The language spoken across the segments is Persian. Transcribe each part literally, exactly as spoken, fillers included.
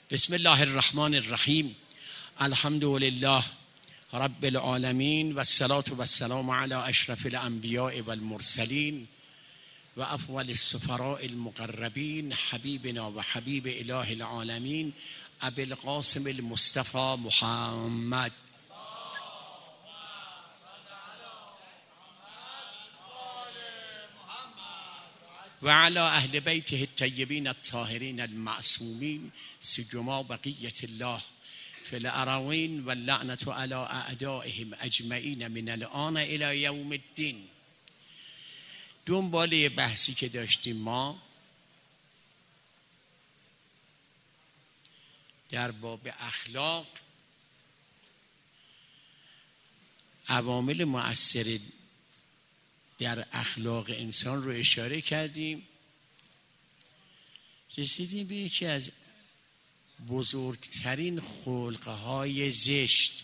بسم الله الرحمن الرحیم. الحمد لله رب العالمین و الصلاة و السلام علی اشرف الانبیاء و المرسلین و افضل السفراء المقربین حبیبنا و حبیب اله العالمین ابی القاسم المصطفى محمد و علی اهل بیته الطیبین الطاهرین المعصومین سجما بقیة الله فی الأراضین و اللعنة علی اعدائهم اجمعین من الآن الی یوم الدین. دنباله بحثی که داشتیم ما در باب اخلاق، عوامل مؤثر در اخلاق انسان رو اشاره کردیم. رسیدیم به یکی از بزرگترین خلقهای زشت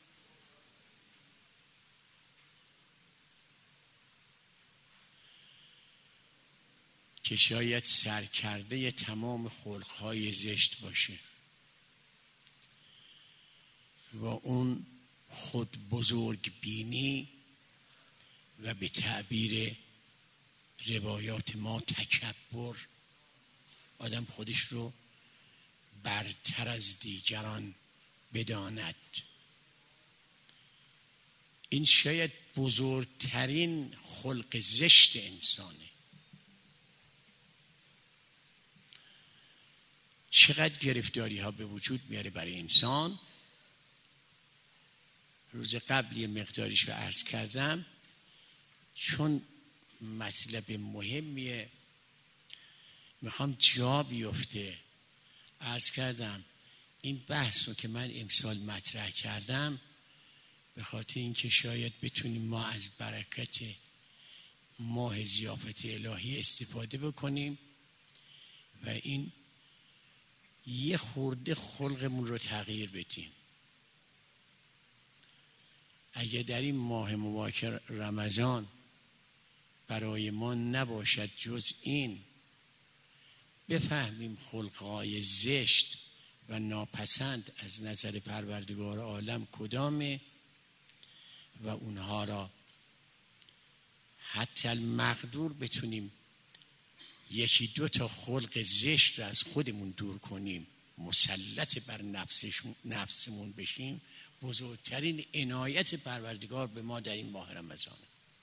که شاید سرکرده تمام خلقهای زشت باشه و اون خود بزرگ بینی و به تعبیر روایات ما تکبر، آدم خودش رو برتر از دیگران بداند. این شاید بزرگترین خلق زشت انسانه. چقدر گرفتاری ها به وجود میاره برای انسان. روز قبل یه مقداریش رو عرض کردم چون مطلب مهمیه، میخوام جا بیفته. عرض کردم این بحث رو که من امسال مطرح کردم به خاطر اینکه شاید بتونیم ما از برکت ماه ضیافت الهی استفاده بکنیم و این یه خورده خلقمون رو تغییر بدیم. اگه در این ماه مبارک رمضان برای ما نباشد جز این بفهمیم خلقهای زشت و ناپسند از نظر پروردگار عالم کدامه و اونها را حتی المقدور بتونیم یکی دو تا خلق زشت را از خودمون دور کنیم، مسلط بر نفسمون بشیم، بزرگترین عنایت پروردگار به ما در این ماه رمضان.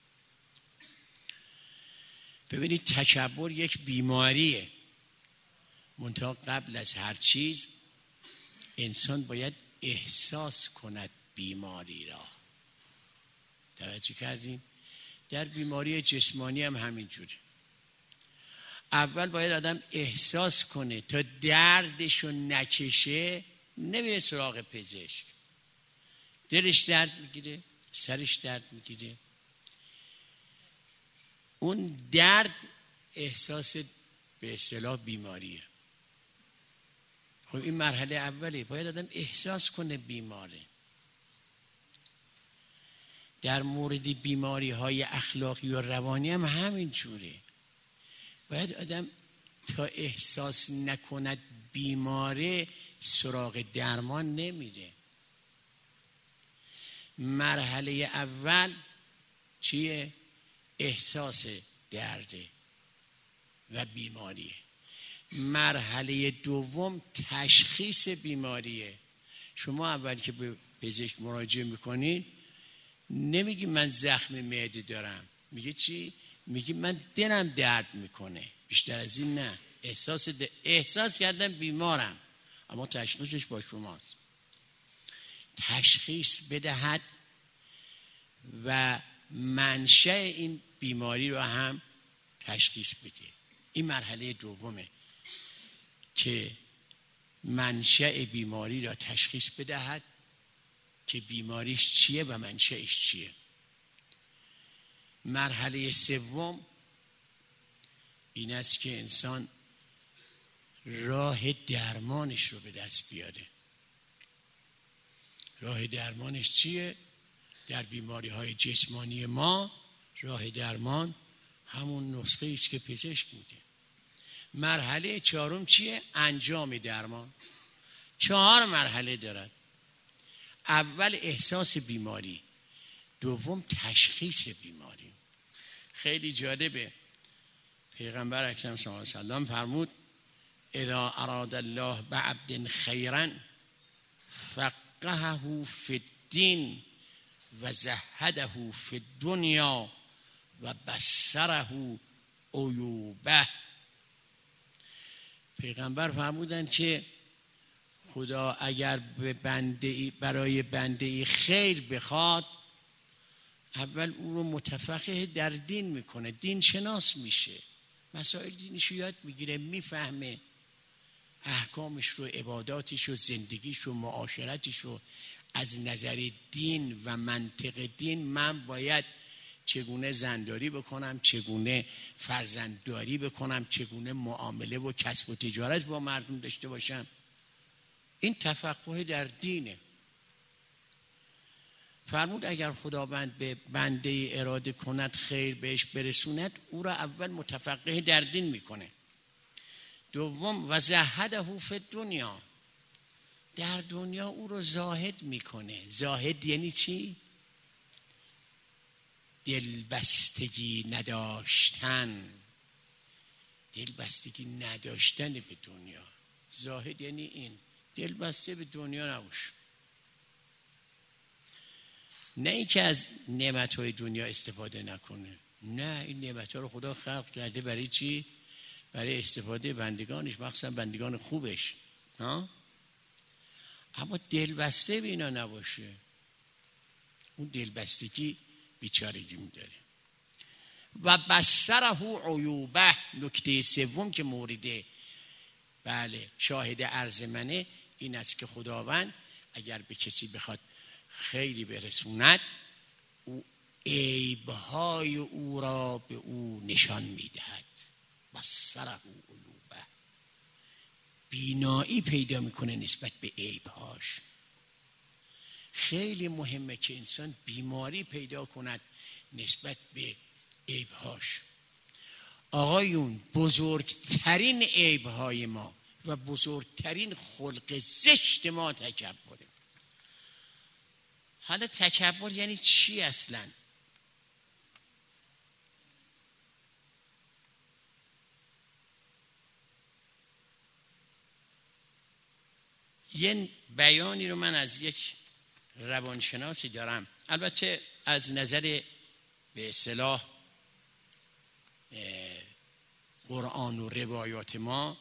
ببینید تکبر یک بیماریه، منتها قبل از هر چیز انسان باید احساس کند بیماری را. توجه کردیم؟ در بیماری جسمانی هم همین جوره. اول باید آدم احساس کنه، تا دردشو نکشه نمیره سراغ پزشک. دلش درد میگیره، سرش درد میگیره، اون درد احساس به اصطلاح بیماریه. خب این مرحله اوله، باید آدم احساس کنه بیماره. در مورد بیماری های اخلاقی و روانی هم همین جوره. باید آدم تا احساس نکند بیماره سراغ درمان نمیره. مرحله اول چیه؟ احساس درده و بیماریه. مرحله دوم تشخیص بیماریه. شما اول که به پزشک مراجعه میکنید نمیگی من زخم معده دارم، میگه چی؟ میگی من دلم درد میکنه. بیشتر از این نه. احساس د... احساس کردم بیمارم، اما تشخیصش با شماست. تشخیص بدهد و منشأ این بیماری رو هم تشخیص بده. این مرحله دومه که منشأ بیماری را تشخیص بدهد که بیماریش چیه و منشأش چیه. مرحله سوم این است که انسان راه درمانش رو به دست بیاره. راه درمانش چیه؟ در بیماری های جسمانی ما راه درمان همون نسخه است که پزشک میده. مرحله چهارم چیه؟ انجام درمان. چهار مرحله دارد. اول احساس بیماری، دوم تشخیص بیماری. خیلی جالبه، پیغمبر اکرم صلی الله علیه و سلم فرمود اذا اراد الله بعبد خیرا فقهه فی الدین و زهده فی الدنیا و بصره عیوبه. پیغمبر فرمودند که خدا اگر به بنده برای بنده خیر بخواد، اول او رو متفقه در دین میکنه، دین شناس میشه، مسائل دینیش رو یاد میگیره، میفهمه احکامش رو، عباداتش رو، زندگیش رو، معاشرتش رو. از نظر دین و منطق دین من باید چگونه زنداری بکنم، چگونه فرزندداری بکنم، چگونه معامله و کسب و تجارت با مردم داشته باشم. این تفقه در دینه. فرمود اگر خداوند به بنده اراده کند خیر بهش برسوند، او را اول متفقه در دین میکنه. دوم و زهده فی الدنیا، در دنیا او رو زاهد میکنه. زاهد یعنی چی؟ دلبستگی نداشتن، دلبستگی نداشتن به دنیا. زاهد یعنی این، دلبسته به دنیا نباش. نه اینکه از نعمت‌های دنیا استفاده نکنه، نه، این نعمت‌ها رو خدا خلق کرده برای چی؟ برای استفاده بندگانش، مخصوصا بندگان خوبش. ها؟ اما دلبسته به اینا نباشه، اون دلبستگی بیچارگی می‌داره. و بصره عیوبه. نکته سوم که مورد بله شاهد عرض منه این است که خداوند اگر به کسی بخواد خیری برسوند، او عیب‌های او را به او نشان میدهد. بصره عیوبه، بینایی پیدا میکنه نسبت به عیب‌هاش. خیلی مهمه که انسان بیماری پیدا کند نسبت به عیب‌هاش. آقایون، بزرگترین عیب‌های ما و بزرگترین خلق زشت ما تکبره. حالا تکبر یعنی چی اصلا؟ یه بیانی رو من از یک روانشناسی دارم، البته از نظر به اصطلاح قرآن و روایات ما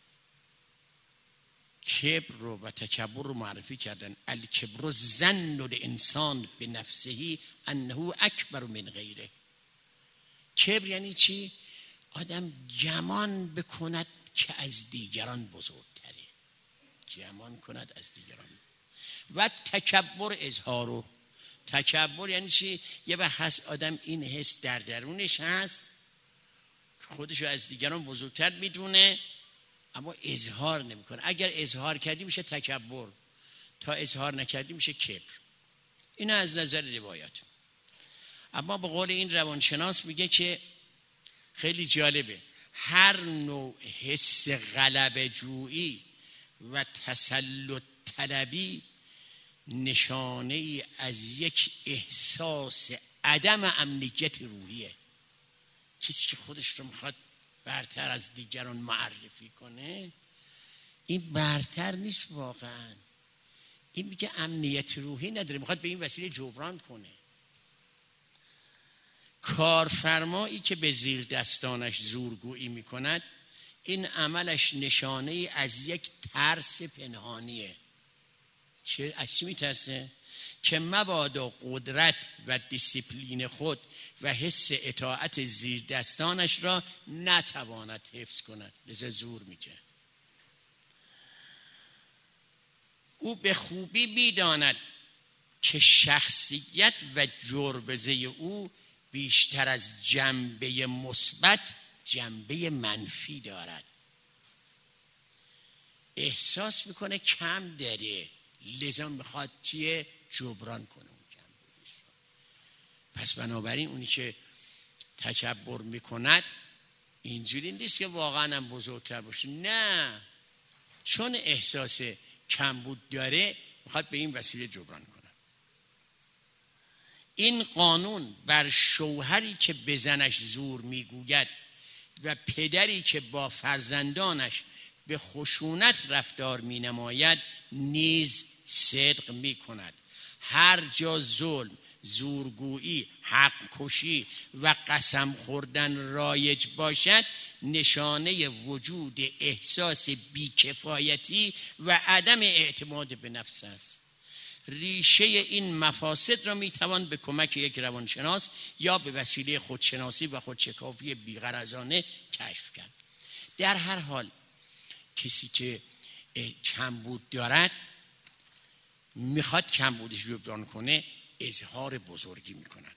کبر رو و تکبر رو معرفی کردن. الکبر ظن الانسان بنفسه انه اکبر من غیره. کبر یعنی چی؟ آدم گمان بکند که از دیگران بزرگتره، گمان کند از دیگران. و تکبر اظهارو. تکبر یعنی چی؟ یه وقت هست آدم این حس در درونش هست، خودشو از دیگران بزرگتر میدونه اما اظهار نمیکنه. اگر اظهار کردی میشه تکبر، تا اظهار نکردی میشه کبر. اینا از نظر روایات. اما به قول این روانشناس میگه که خیلی جالبه، هر نوع حس غلبه جویی و تسلط طلبی نشانه ای از یک احساس عدم امنیت روحیه. کسی که خودش رو میخواد برتر از دیگران معرفی کنه، این برتر نیست واقعا. این میگه امنیت روحی نداره، میخواد به این وسیله جبران کنه. کارفرمایی که به زیر دستانش زورگویی میکند، این عملش نشانه ای از یک ترس پنهانیه. چه از چی میترسه؟ که مبادا قدرت و دیسیپلین خود و حس اطاعت زیر دستانش را نتواند حفظ کند، لذا زور میگه. او به خوبی میداند که شخصیت و جربزه او بیشتر از جنبه مثبت جنبه منفی دارد. احساس میکنه کم داره، لذا میخواد چیه؟ جبران کنه اون جنبهش. پس بنابراین اونی که تکبر میکند اینجوری نیست که واقعا هم بزرگتر باشه، نه، چون احساس کمبود داره میخواد به این وسیله جبران کنه. این قانون بر شوهری که به زنش زور میگوید و پدری که با فرزندانش به خشونت رفتار مینماید نیز صدق میکند. هر جا ظلم، زورگویی، حق کشی و قسم خوردن رایج باشد نشانه وجود احساس بیکفایتی و عدم اعتماد به نفس است. ریشه این مفاسد را میتوان به کمک یک روانشناس یا به وسیله خودشناسی و خودشکافی بی‌غرضانه کشف کرد. در هر حال کسی که کمبود دارد میخواد کمبودش رو جبران کنه، اظهار بزرگی میکنن.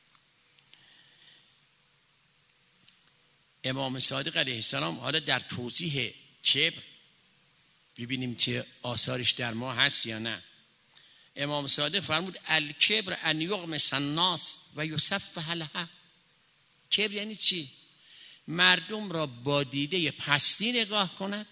امام صادق علیه السلام حالا در توضیح کبر ببینیم که آثارش در ما هست یا نه. امام صادق فرمود الکبر ان یغمس الناس و یسفه الحق. کبر یعنی چی؟ مردم را با دیده پستی نگاه کند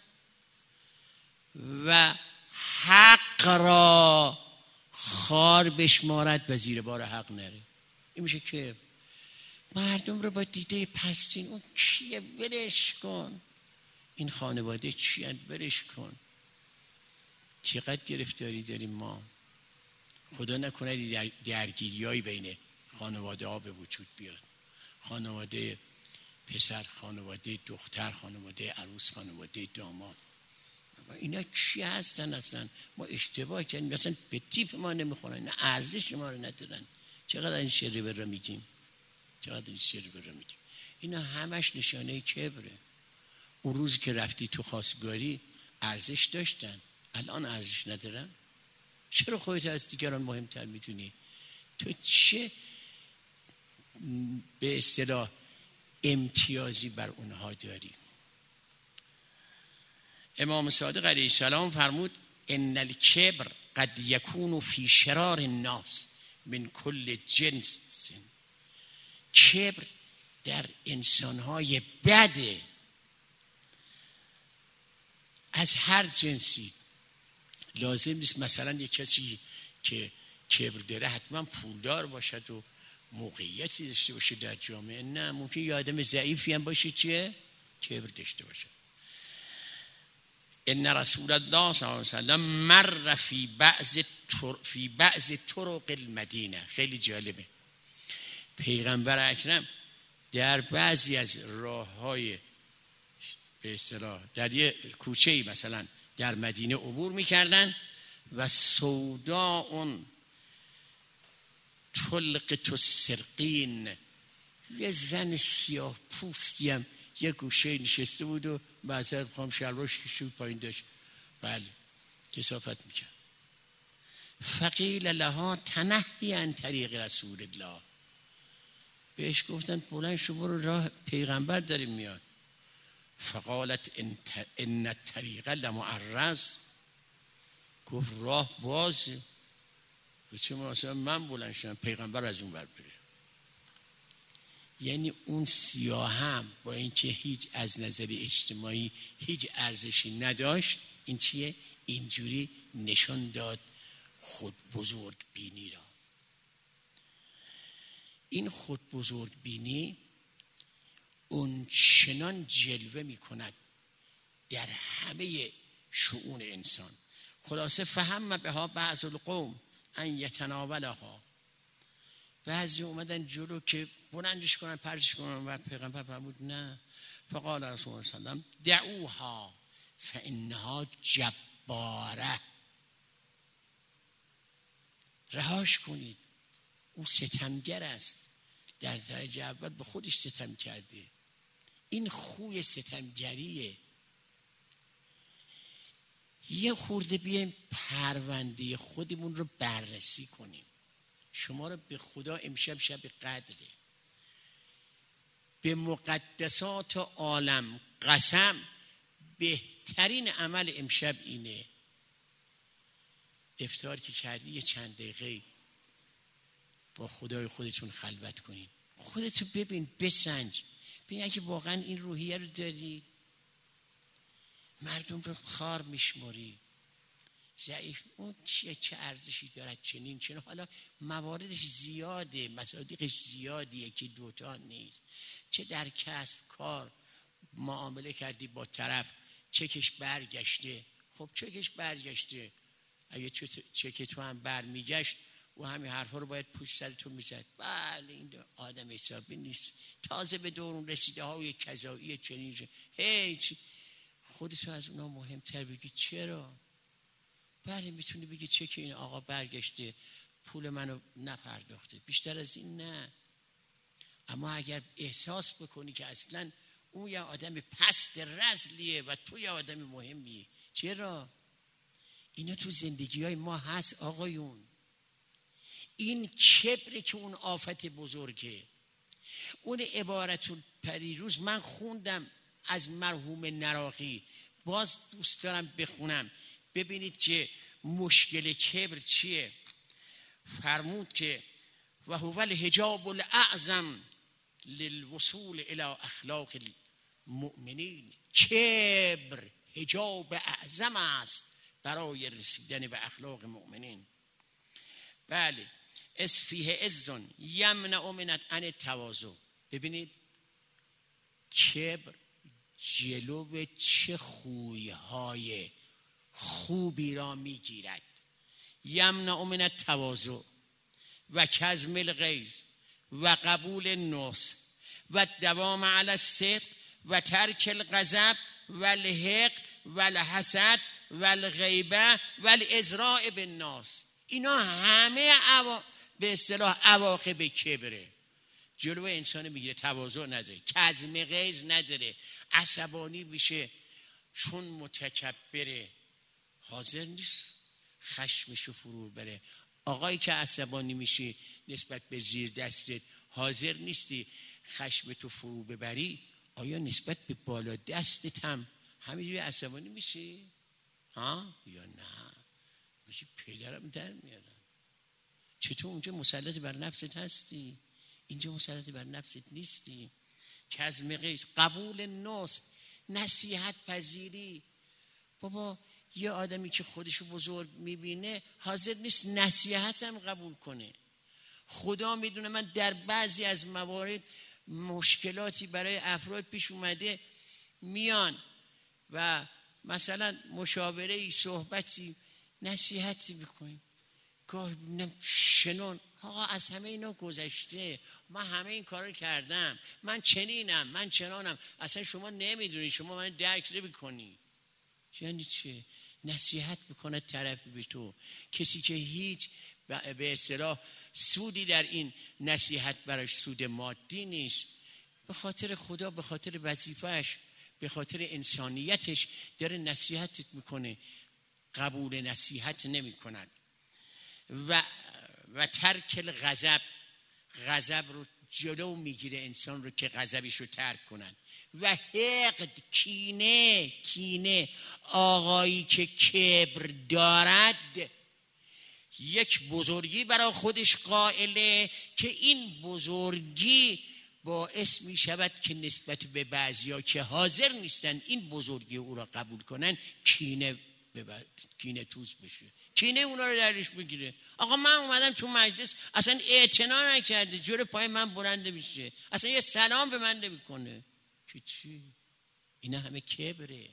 و حق را خار بشمارد و زیر بار حق نره. این میشه کبر. مردم رو با دیده پستی، اون کیه برش کن، این خانواده چیه برش کن. چقدر گرفتاری داریم ما. خدا نکنه درگیریایی بین خانواده ها به وجود بیاد. خانواده پسر، خانواده دختر، خانواده عروس، خانواده داماد. اینا چی هستن اصلا؟ ما اشتباه کردیم، اصلا به تیپ ما نمیخورن، نه ارزش ما رو ندارن. چقدر این شری برا میگیم، چقدر این شری برا میگیم. اینا همش نشانه کبره. اون روز که رفتی تو خواستگاری ارزش داشتن، الان ارزش ندارن. چرا خودت از دیگران مهمتر میدونی؟ تو چه به اصطلاح امتیازی بر اونها داری؟ امام صادق علیه السلام فرمود ان الکبر قد یکون فی شرار الناس من کل جنس. کبر در انسانهای بده، از هر جنسی. لازم نیست مثلا یک کسی که کبر داره حتما پولدار باشد و موقعیتی داشته باشه در جامعه. نه، ممکن یه آدم ضعیفی هم باشه چیه؟ کبر داشته باشه. ان رسول الله صلی الله علیه و سلم مر فی بعض فی بعض طرق المدینه. خیلی جالبه. پیغمبر اکرم در بعضی از راههای به اصطلاح در یه کوچه‌ای مثلا در مدینه عبور میکردن و سودا اون طلقت السرقین، یه زن سیاه پوستی هم یه گوشه نشسته بود و معذرت میخوام شلوارش کشید پایین داشت، بله کثافت میکرد. فقیل لها تنحی عن طریق رسول الله. بهش گفتن بلند شو برو، راه پیغمبر داریم میاد. فقالت ان الطریق لمعرض. گفت راه بازه، به چه مناسبت من بلند شدم پیغمبر از اون ور بره؟ یعنی اون سیاه هم با اینکه هیچ از نظر اجتماعی هیچ ارزشی نداشت، این چیه؟ اینجوری نشان داد خود بزرگ بینی را. این خود بزرگ بینی اون چنان جلوه می کند در همه شؤون انسان. خلاصه فهم بها بعض القوم ان یتناولها. بعضی اومدن جلو که بلندش کنن پرتش کنن و پیغمبر فرمود نه. فقال رسول الله صلی الله علیه و سلم دعوها فانها جباره. رهاش کنید، او ستمگر است. در درجه اول به خودش ستم کرده. این خوی ستمگریه. یه خورده بیایم پرونده خودمون رو بررسی کنیم. شما رو به خدا امشب شب قدره، به مقدسات عالم قسم، بهترین عمل امشب اینه. افطار که کردی یه چند دقیقه با خدای خودتون خلوت کنین. خودتو ببین، بسنج، ببین اگه واقعا این روحیه رو داری، مردم رو خار میشماری، ضعیف، اون چیه، چه ارزشی دارد، چنین چنین. حالا مواردش زیاده، مصادیقش زیادیه که دوتا نیست. چه در کسب کار معامله کردی با طرف، چکش برگشته، خب چکش برگشته، اگه چک تو هم برمیگشت و همین حرفا رو باید پشت سر تو میزد. بله این آدم حسابی نیست، تازه به دورون رسیده های کذایی چنین، هیچ خودتو از اونا مهمتر بگی. چرا؟ بله میتونی بگی چک این آقا برگشته، پول منو نپرداخته، بیشتر از این نه. اما اگر احساس بکنی که اصلا اون یه آدم پست رذلیه و تو یه آدم مهمیه. چرا؟ اینا تو زندگی های ما هست آقایون. این کبره که اون آفت بزرگه. اون عبارت پریروز من خوندم از مرحوم نراقی، باز دوست دارم بخونم ببینید که مشکل کبر چیه. فرمود که و هو الحجاب الاعظم للوصول الى اخلاق المؤمنین. کبر حجاب اعظم است برای رسیدن به اخلاق مؤمنین. بله اس فیه عزن یمنع من عن التواضع. ببینید کبر جلو چه خویهای خوبی را میگیرد. یمنع من التواضع و کظم الغیظ و قبول النصح و دوام علی الصدق و ترک الغضب و الحقد و الحسد و الغیبه و الازراء بالناس. اینا همه عوا... به اصطلاح عواقب کبره. جلو انسان میگیره، تواضع نداره، کظم غیظ نداره، عصبانی میشه چون متکبره، حاضر نیست خشمشو فرو بره. آقایی که عصبانی میشی نسبت به زیر دستت، حاضر نیستی خشمتو فرو ببری، آیا نسبت به بالا دستت هم همینجوری عصبانی میشی؟ ها یا نه؟ میشه پدرم در میارن. چطور اونجا مسلط بر نفست هستی، اینجا مسلط بر نفست نیستی. کظم غیظ، قبول نصح، نصیحت پذیری. بابا یه آدمی که خودشو بزرگ میبینه حاضر نیست نصیحت هم قبول کنه. خدا میدونه من در بعضی از موارد مشکلاتی برای افراد پیش اومده، میان و مثلا مشاوره ای، صحبتی، نصیحتی میکنیم، گاهی ببینم شنون آقا از همه اینا گذشته، من همه این کار رو کردم، من چنینم، من چنانم، اصلا شما نمیدونی، شما من درک نمی‌کنی. یعنی چه؟ نصیحت بکنه طرفی به تو، کسی که هیچ به اصطلاح سودی در این نصیحت براش سود مادی نیست، به خاطر خدا، به خاطر وظیفه‌اش، به خاطر انسانیتش داره نصیحتت میکنه، قبول نصیحت نمی‌کند. و و ترک الغضب، غضب رو جلو میگیره انسان رو که غضبش رو ترک کنن. و حقد، کینه، کینه. آقایی که کبر دارد یک بزرگی برای خودش قائله که این بزرگی باعث می شود که نسبت به بعضیا که حاضر نیستن این بزرگی او را قبول کنن کینه ببرد، کینه توز بشه، کینه اونا رو درش بگیره. آقا من اومدم تو مجلس اصلا اعتنا نکرده، جلو پای من بلند میشه، اصلا یه سلام به من نمیکنه که چی؟ اینا همه کبره.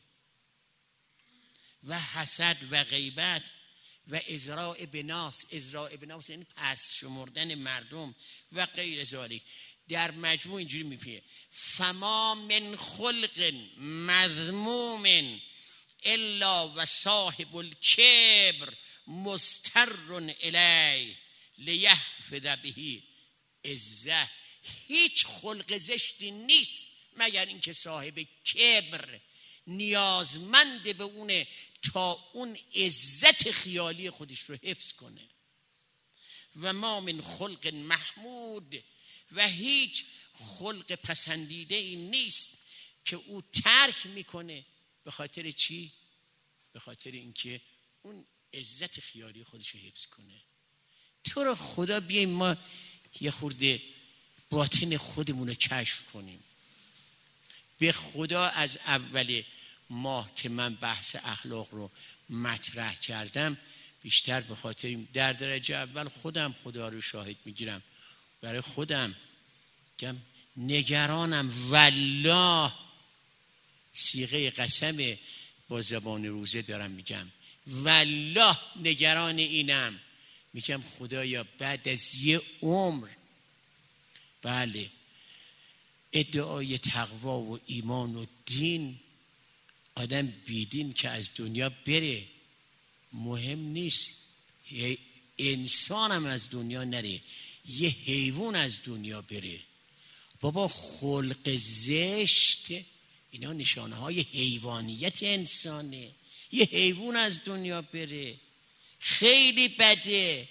و حسد و غیبت و ازراء بناس. ازراء بناس یعنی پس شمردن مردم و غیر ذالک. در مجموع اینجوری میپیه فما من خلق مذموم الا و صاحب الکبر مستر الیه لیحفظ به عزه. هیچ خلق زشتی نیست مگر اینکه صاحب کبر نیازمند به اونه تا اون عزت خیالی خودش رو حفظ کنه. و ما من خلق محمود، و هیچ خلق پسندیده ای نیست که او ترک میکنه. به خاطر چی؟ به خاطر اینکه اون عزت خیالی خودش رو حفظ کنه. تو رو خدا بیاییم ما یه خورده باطن خودمون رو کشف کنیم. به خدا از اول ماه که من بحث اخلاق رو مطرح کردم بیشتر به خاطر در درجه اول خودم خدا رو شاهد میگیرم، برای خودم گم نگرانم، والله صیغه قسم با زبان روزه دارم میگم، والله نگران اینم، میگم خدایا بعد از یه عمر بله ادعای تقوا و ایمان و دین، آدم بیدین که از دنیا بره مهم نیست، انسانم از دنیا نره، یه حیوان از دنیا بره. بابا خلق زشت اینا نشانه های حیوانیت انسانه، یه حیوان از دنیا بره خیلی بده.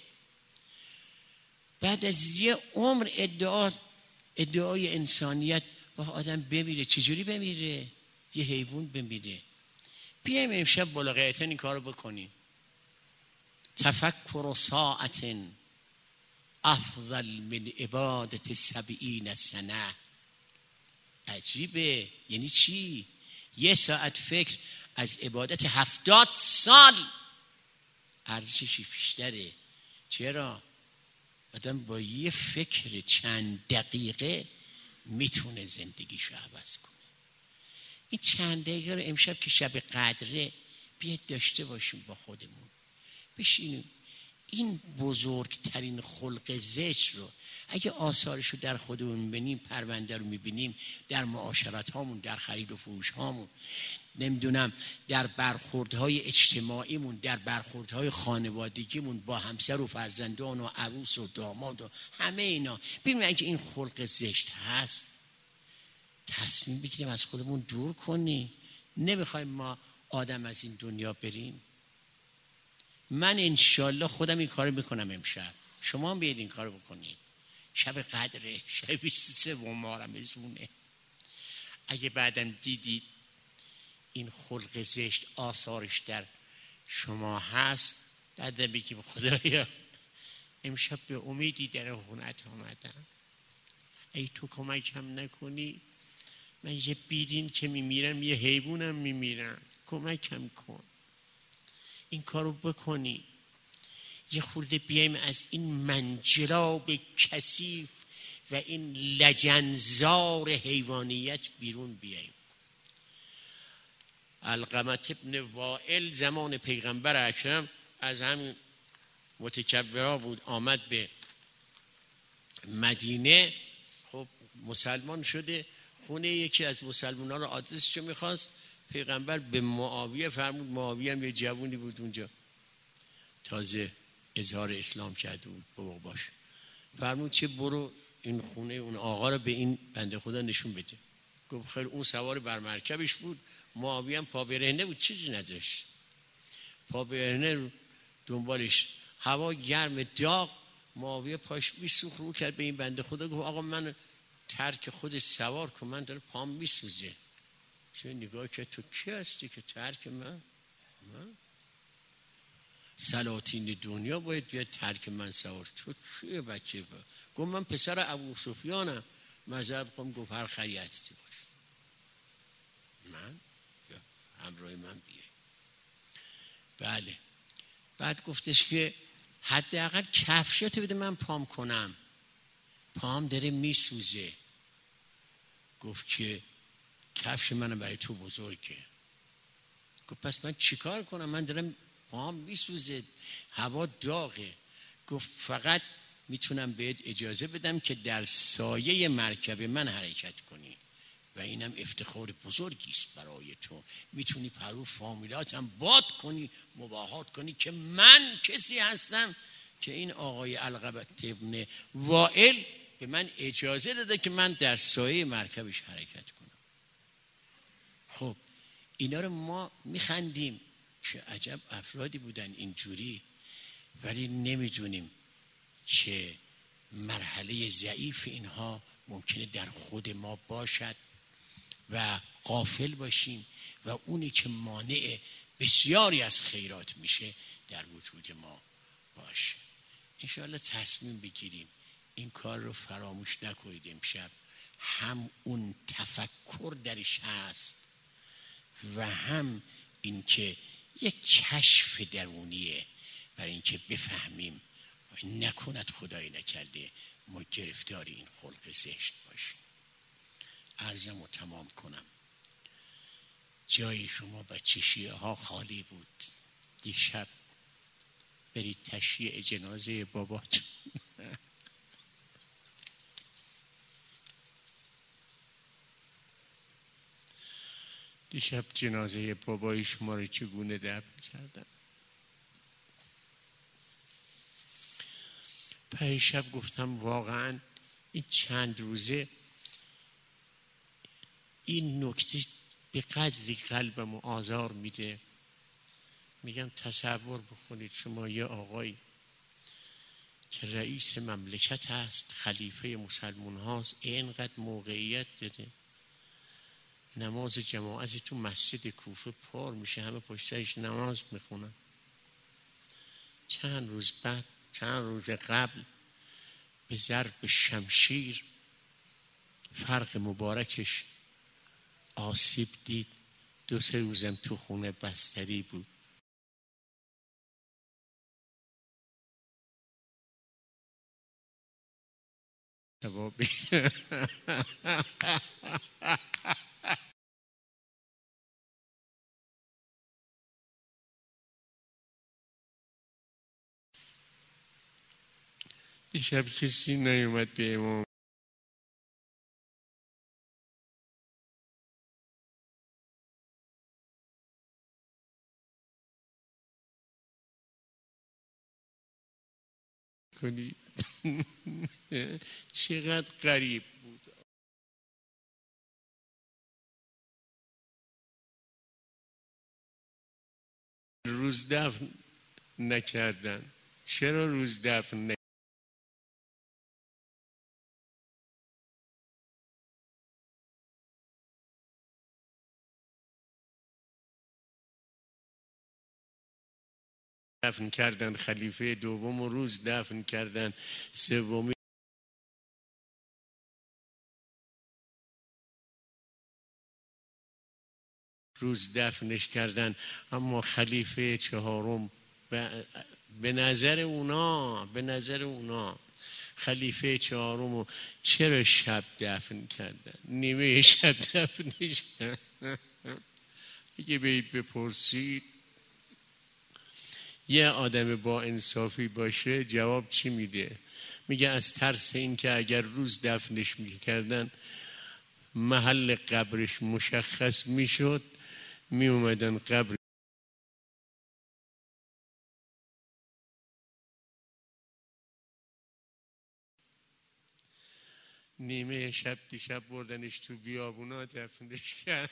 بعد از یه عمر ادعا ادعای انسانیت با آدم بمیره، چجوری بمیره؟ یه حیوان بمیره. بیایم امشب بلاغیتن این کارو بکنیم. تفکر ساعت افضل من عبادت سبعین سنه. عجیبه، یعنی چی؟ یه ساعت فکر از عبادت هفتاد سال ارزشش بیشتره. چرا؟ آدم با یه فکر چند دقیقه میتونه زندگیشو عوض کنه. این چند دقیقه رو امشب که شب قدره بیاید داشته باشیم با خودمون، بشینیم این بزرگترین خلق زشت رو اگه آثارش رو در خودمون میبینیم، پرونده رو میبینیم در معاشرت هامون، در خرید و فروش هامون، نمیدونم در برخوردهای اجتماعیمون، در برخوردهای خانوادگیمون با همسر و فرزندان و عروس و داماد و همه اینا، ببینیم اگه این خلق زشت هست تصمیم بگیریم از خودمون دور کنیم. نمیخوایم ما آدم از این دنیا بریم. من انشالله خودم این کارو میکنم امشب، شما هم بیاید این کارو بکنید. شب قدره، شب بیست و سه ماه رمضونه. اگه بعدم دیدید این خلق زشت آثارش در شما هست، بعد بگیم خدایا امشب به امیدی در خونت آمدم، ای تو کمکم نکنی من یه بیدین که میمیرم، یه حیوانم میمیرم، کمکم کن. این کارو بکنی. یه خورده بیایم از این منجلاب کثیف و این لجنزار حیوانیت بیرون بیایم. علقمه ابن وائل زمان پیغمبر اکرم از همین متکبرا بود، آمد به مدینه، خب مسلمان شده، خونه یکی از مسلمان ها رو آدرسش رو میخواست. پیغمبر به معاویه فرمود، معاویه هم یه جوونی بود اونجا تازه اظهار اسلام کرده بود، بابا باش، فرمود چه برو این خونه اون آقا رو به این بنده خدا نشون بده. گفت خیر. اون سوار بر مرکبش بود، معاویه هم پا برهنه بود، چیزی نداشت، پا برهنه دنبالش، هوا گرم داغ، معاویه پاش میسوخت، رو کرد به این بنده خدا، گفت آقا من ترک خود سوار کن، من داره پام میسوزه. چه نگاه که تو کی هستی که ترک من؟ من؟ سلاطین دنیا باید بیاد ترک من سوار، تو چیه بچه با؟ گفت من پسر ابو سفیانم، مذهب خواهم. گفت هر خری هستی باش، من همراه من بیه. بله. بعد گفتش که حداقل کفشاتو بده من پام کنم، پام داره میسوزه. گفت که کفش منو برای تو بزرگه. گفت پس من چیکار کنم؟ من دارم پام میسوزه، هوا داغه. گفت فقط میتونم بهت اجازه بدم که در سایه مرکب من حرکت کنی و اینم افتخار بزرگی است برای تو. میتونی پرو فامیلاتم باد کنی، مباهات کنی که من کسی هستم که این آقای علقمه ابن وائل به من اجازه داده که من در سایه مرکبش حرکت کنم. خب اینا رو ما میخندیم که عجب افرادی بودن اینجوری، ولی نمیدونیم که مرحله ضعیف اینها ممکنه در خود ما باشد و غافل باشیم و اونی که مانع بسیاری از خیرات میشه در وجود ما باشه. انشاءالله تصمیم بگیریم این کار رو فراموش نکنید. امشب هم اون تفکر درش هست و هم این که یک کشف درونیه برای اینکه بفهمیم نکند خدای نکرده ما گرفتار این خلق زشت باشیم. عرضم رو تمام کنم. جای شما بچه شیعه ها خالی بود. دیشب برید تشییع جنازه باباتون. دیشب جنازه بابای شما رو چگونه دفن کردن؟ پریشب گفتم واقعا این چند روزه این نکته به قدری قلبمو آزار میده. میگم تصور بکنید شما یه آقایی که رئیس مملکت هست، خلیفه مسلمان هاست، اینقدر موقعیت داره، نماز جماعت تو مسجد کوفه پر میشه، همه پشت سرش نماز میخونن. چند روز بعد، چند روز قبل به ضرب شمشیر فرق مبارکش آسیب دید، دو سه روزم تو خونه بستری بود. دیشب کسی نیومد به امام کنی. چقدر غریب بود. روز دفن نکردن. چرا روز دفن نکردن؟ دفن کردن خلیفه دوم و روز دفن کردن سومی روز دفنش کردن. اما خلیفه چهارم به نظر اونا به نظر اونا خلیفه چهارم رو چرا شب دفن کردن؟ نیمه شب دفنش کردن. اگه بهید بپرسید یه آدم با انصافی باشه جواب چی میده؟ میگه از ترس این که اگر روز دفنش میکردن محل قبرش مشخص میشد، میومدن قبر نیمه شب دیشب بردنش تو بیابونا دفنش کرد.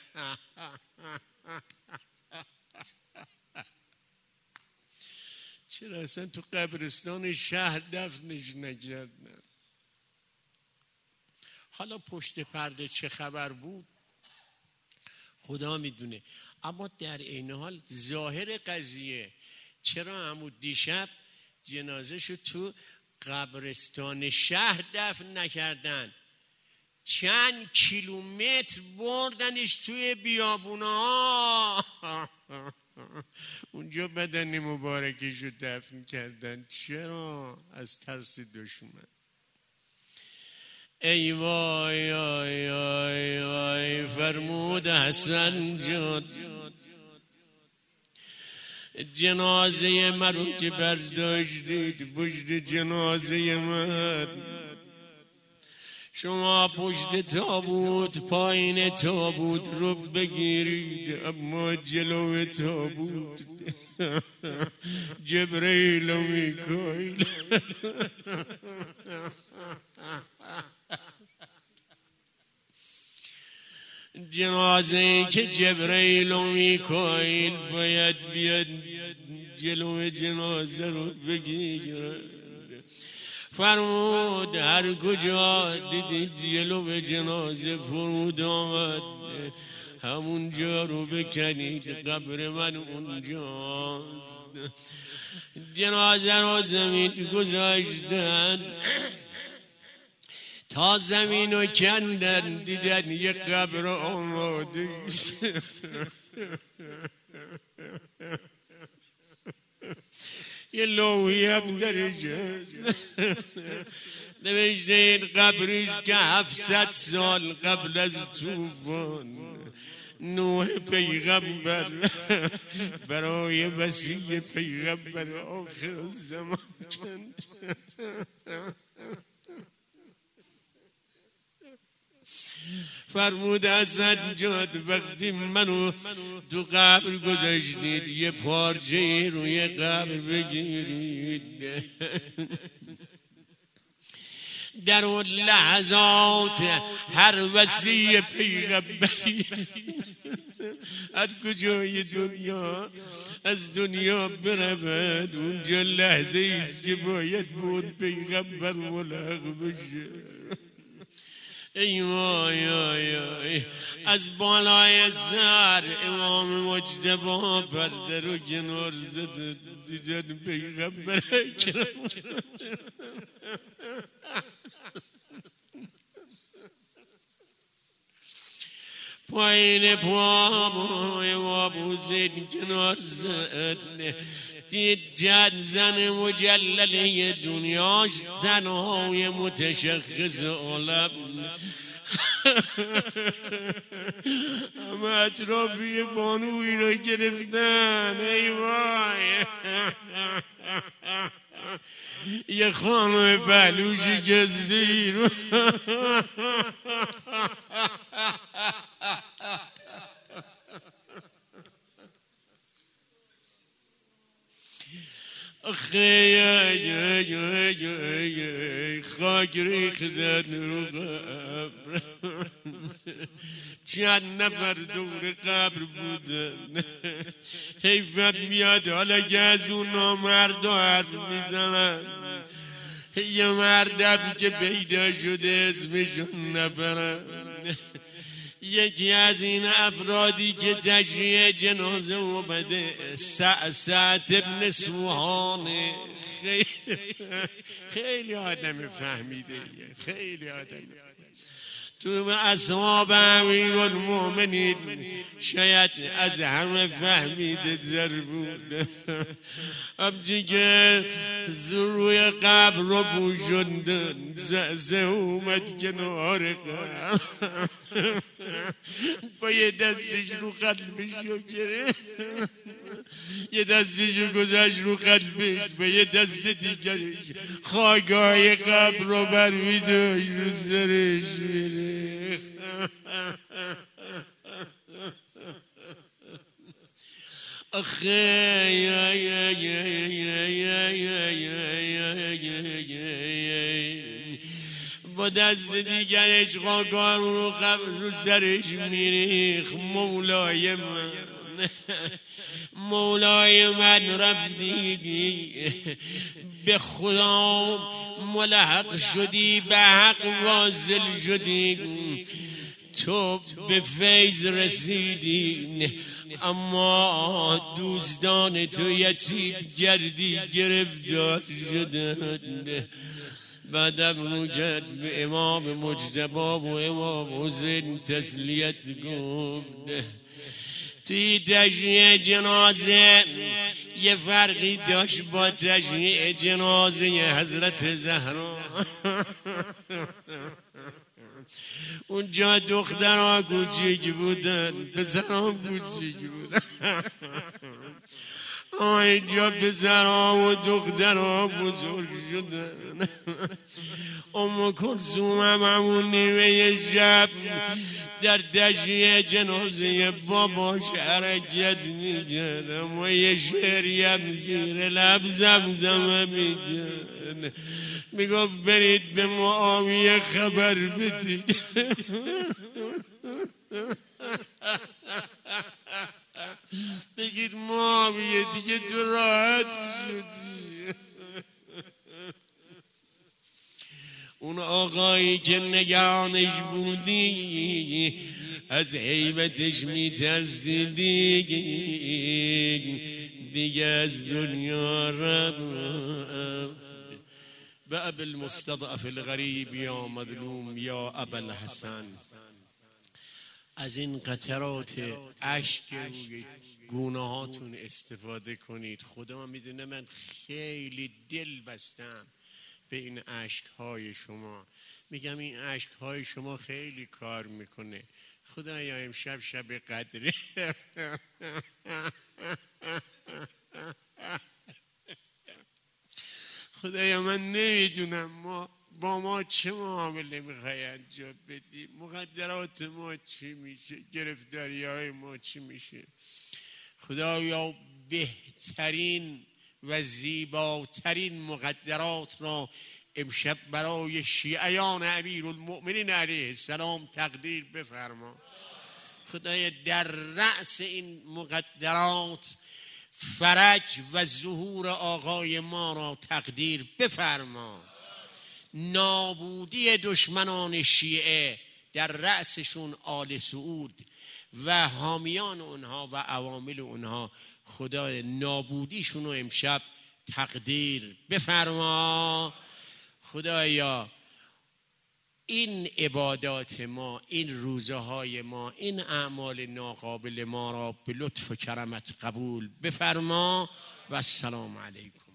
چرا اصلا تو قبرستان شهر دفنش نکردن؟ حالا پشت پرده چه خبر بود خدا میدونه. اما در این حال ظاهر قضیه چرا عمود دیشب جنازه‌شو تو قبرستان شهر دفن نکردن؟ چند کیلومتر بردنش توی بیابونا، اونجا بدن مبارکشو دفن کردن. چرا؟ از ترس دشمن. ای وای وای وای وای فرمود حسن جان جنازه من که برداشتید پشت جنازه من، شما پشت تابوت پایین تابوت رو بگیرید، اما جلو تابوت جبرئیل و میکائیل جنازه که جبرئیل و میکائیل باید بیاد جلو جنازه رو بگیرن. فرمود هر کجا دیدید جلو جنازه فرود آمد همون جا رو بکنید، قبر من اونجاست. جنازه رو زمین گذاشتن، تا زمین رو کندن دیدن یک قبر آماده یه لوحی هم درش نوشته این قبریش که هفتصد سال قبل از طوفان نوح پیغمبر برای وصی پیغمبر آخر الزمان فرمود اسدجاد وقتی منو تو قبر گذاشتید یه پارچه روی قبر بگیرید در اون لحظات هر وصی پیغمبری هر کجای دنیا از دنیا برود اونجا لحظه ایست که باید بود پیغمبر ملحق بشه. ای وای وای وای از بالای سر امام مجتبی پرده رو کنار زده دیدن پیغمبر اکرم پایین پای امام حسین کنار زد دید جد زن مجلله دنیاش زنهای متشخص عالم همه اطرافی بانوی رو گرفتن. ای وای یه خانم بلوشی گزدی رو آخه خاک ریختن رو قبر چند نفر دور قبر بودن حیفت میاد حالا که از اون نامردا حرف میزنن. یه مردم که پیدا شده اسمشون نبرن یکی از این افرادی که تشییع جنازه اومده سعد ابن سوحانه. خیلی خیلی آدم فهمیده خیلی آدم تو اصحاب امیرالمومنین شاید از همه فهمیده تر بود. همچنین که روی قبر رو پوشوندن زعزه اومد کنار قبر با یه دستش رو قلبش رو گرفت یه دستش رو گذاشت رو قلبش با یه دست دیگرش خاکای قبر رو برمی‌داشت رو سرش میره. آخه یا یا یا یا یا یا یا با دست دیگرش خاکار رو قبر رو سرش میریخ. مولای من مولای من رفتی به خدا ملحق شدی به حق واصل شدی تو به فیض رسیدی اما دوستان تو یتیم گردی گرفتار شدند. بعدم روجت به امام مجتبی و امام حسین تسلیت گفت. توی تشییع جنازه یه فرقی داشت با تشییع جنازه حضرت زهرا. اونجا دخترها کوچیک بودن پسرها کوچیک بودن اینجا پسرها و دخترها بزرگ شدن. ام کلثوم هم همون نیمه شب در تشییع جنازه باباش حرکت میکرد اما یه شعری هم زیر لب زمزمه میکرد میگفت برید به معاویه خبر بدید بگید معاویه دیگه تو راحت شدی. اون آقایی که نگرانش بودی از حیبتش میترسیدی دیگه از دنیا رفت. به اب المستضعف الغریب یا مظلوم یا ابا الحسن از این قطرات اشک روی گونه هاتون استفاده کنید. خدا میدونه من خیلی دل بستم به این اشک‌های شما. میگم این اشک‌های شما خیلی کار میکنه. خدایا امشب شب قدره خدایا من نمیدونم ما با ما چه معامله میخوای انجام بدی، مقدرات ما چی میشه، گرفتاری های ما چی میشه. خدایا بهترین و زیباترین مقدرات را امشب برای شیعیان امیرالمؤمنین علیه السلام تقدیر بفرما. خدایا در رأس این مقدرات فرج و ظهور آقای ما را تقدیر بفرما. نابودی دشمنان شیعه در رأسشون آل سعود و حامیان اونها و عوامل اونها، خدا نابودیشون رو امشب تقدیر بفرما. خدایا این عبادات ما، این روزه های ما، این اعمال ناقابل ما را به لطف و کرمت قبول بفرما و السلام علیکم.